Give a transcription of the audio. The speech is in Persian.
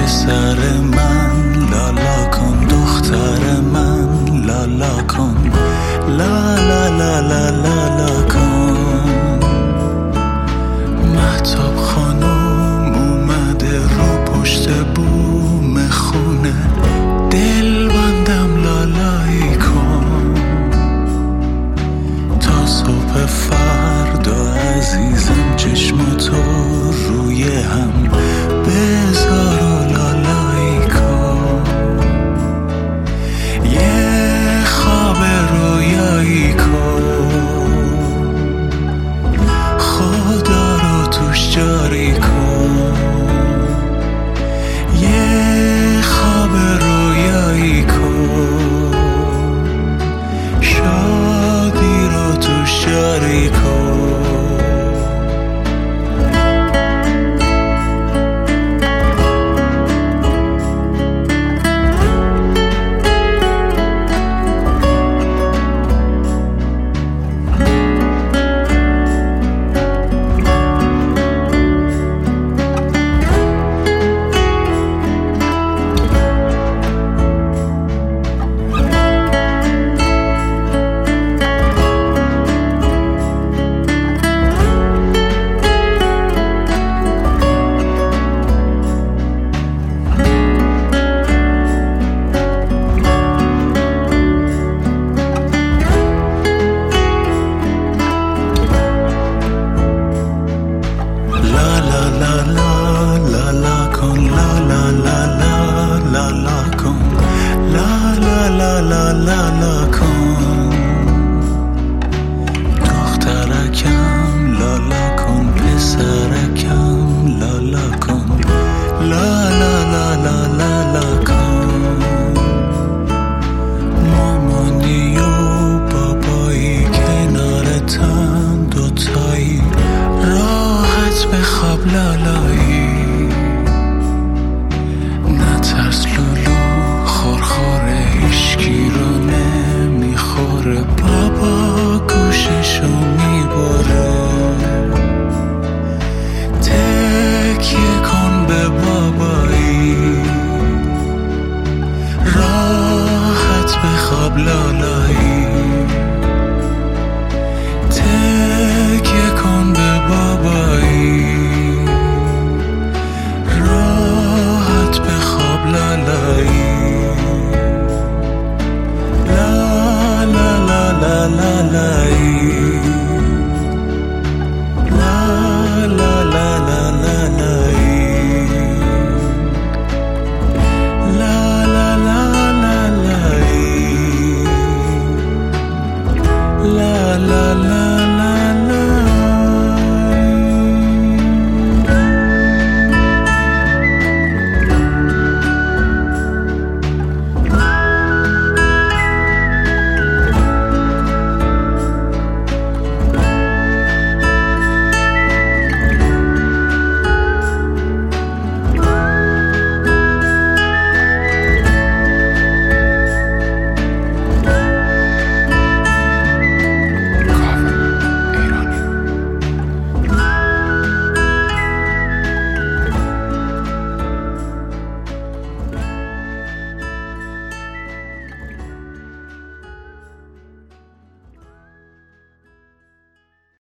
پسر من، لالا کن دختر من، لالا کن، لا لا لا لا لا لا کن. مهتاب خانم اومده رو پشت بوم خونه، دل بندم لالایی کن. تا صبح فردا عزیزم چشماتو روی هم بذار و لالایی کن. یه خواب رویایی کن، خدا رو توش جاری کن. یه خواب رویایی کن، شادی رو توش جاری کن. دخترکم لالا کن، پسرکم لالا کن، لا لا لا لا لا لا کن. مامانی و بابایی کنارتن دوتایی، راحت بخواب لالایی. نترس لولو خورخوره، هیشکی رو نمیخوره، بابا گوششو میبره. تکیه کن به بابایی، راحت بخواب لالایی. تکیه کن به بابایی، راحت بخواب لالایی.